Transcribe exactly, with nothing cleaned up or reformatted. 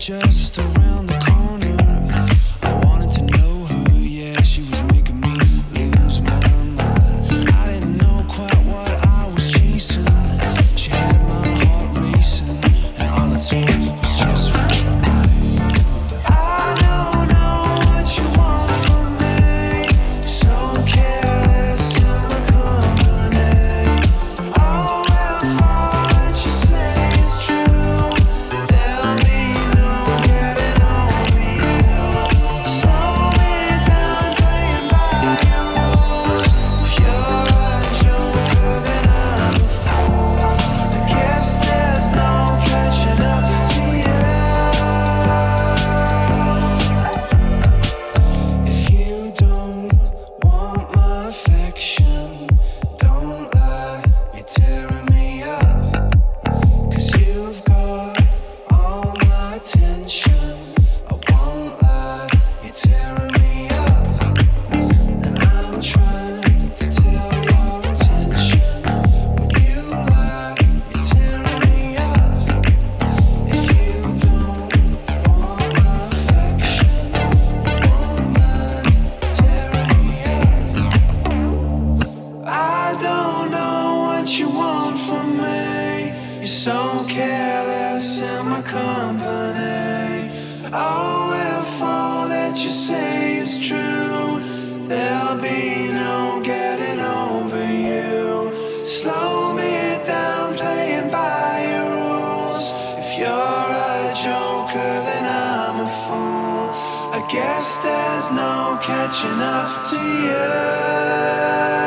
just around the corner. I wanted to know her, yeah, she was making me lose my mind. I didn't know quite what I was chasing. She had my heart racing, and all it took was just one night. I don't know what you want from me. You're so careless in my company. Oh, if all that you say is true, there'll be no getting over you. Slow me down, playing by your rules. If you're a joker, then I'm a fool. I guess there's no catching up to you. If you don't want my affection, don't lie, you're tearing me up. Cause you've got all my attention. I won't lie, you're tearing me up. And I'm trying to tell your intention. When you lie, you're tearing me up. If you don't want my affection, you won't mind tearing me up. I don't know what you want from me. You're so careless in my company. Oh, if all that you say is true, there'll be no getting over you. Slow me down, playing by your rules. If you're a joker, then I'm a fool. I guess there's no catching up to you.